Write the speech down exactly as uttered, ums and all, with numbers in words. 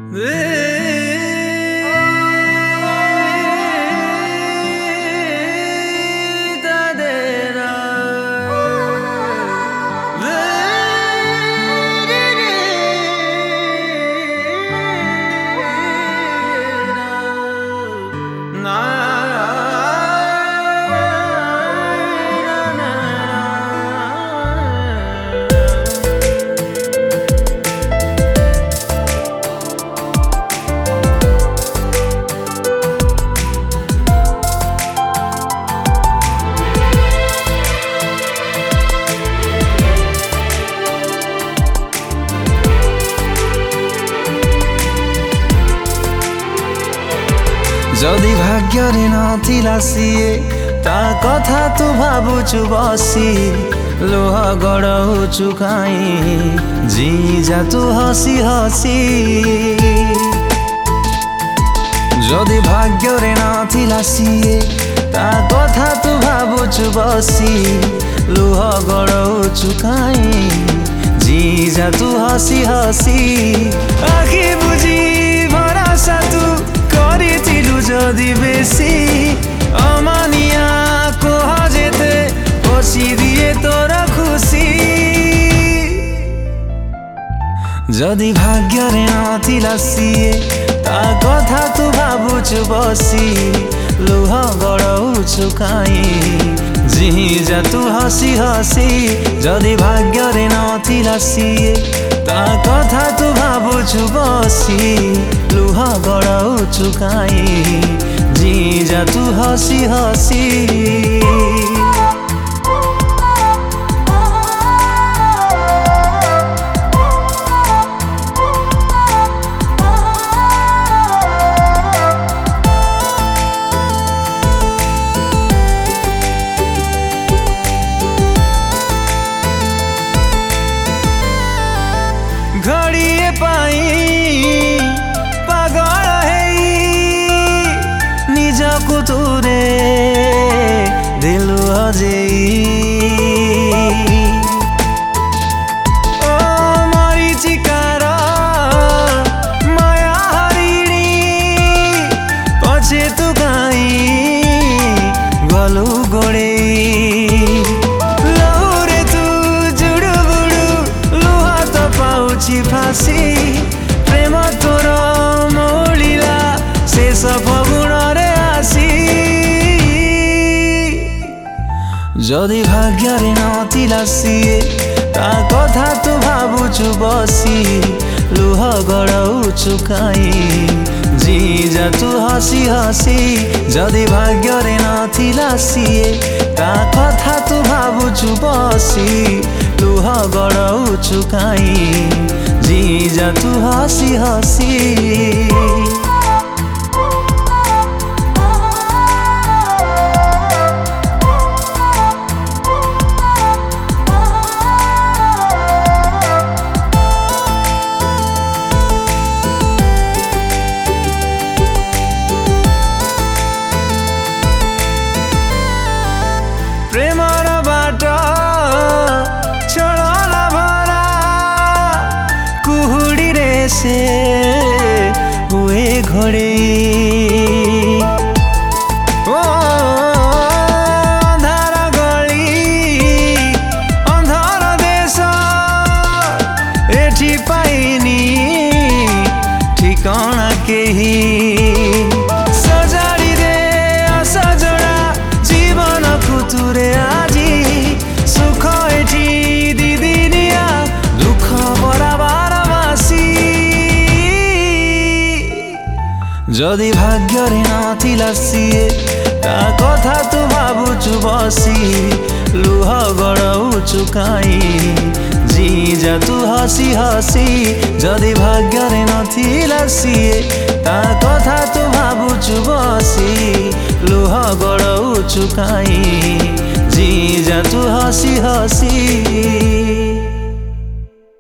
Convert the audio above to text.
जदि भाग्यरे नथिला सिए ता कथा तू भाबुचु बसी लोह गड़ाउछु काई जीजा तू हसी हसी। जदि भाग्यरे नथिला सिए ता कथा तू भाबुचु बसी लोह गड़ाउछु काई जीजा तू हसी हसी। आखि बुझी भरोसा तू करिथिलु जदि बेसी अमानिया को हजेते बसी दिए तोर खुशी। जदि भाग्यरे नथिला सिए ता कथा तू भाबुचु बसी लुह गड़ाउछु काई जीजा तू हसी हसी। जदि भाग्यरे नथिला सिए ता कथा तू भाबुचु बसी लुह गड़ाउछु काई जीजा तू हसी हसी। घड़िए पाई पागल है निजको तुरे दिलु अझै ओ मरीचिकार माया हरिणी पछि तु काई गलु गोडे फासी प्रेम तोर मौलिला शेष फगुण रे आसी। जदि भाग्यरे नथिला सिए ता कथा तू भाबुचु बसी लुह गड़ाउछु काई जीजा तू हसी हसी। जदि भाग्यरे नथिला सिए ता कथा तू भाबुचु बसी लुह गड़ाउछु काई जीजा तू हसी हसी। प्रेमर बाटो छोड़ला भरा कुहुड़ी रे से हुए घोड़े ओ अंधार गली अंधार देश एठी पाइनी ठिकाना केही सजाड़ी दे असजड़ा जीवन कुतुरे आजी सुख एठी दिदिनिया दुख बराबर मासी। जदि भाग्यरे नथिला सिए ता कथा तू भाबुचु बसी लुह गड़ाउछु काई जीजा तू हसी हसी। जदि भाग्यरे नथिला सिए ता कथा तू भाबुचु बसी लुह गड़ाउछु काई जीजा तू हसी हसी।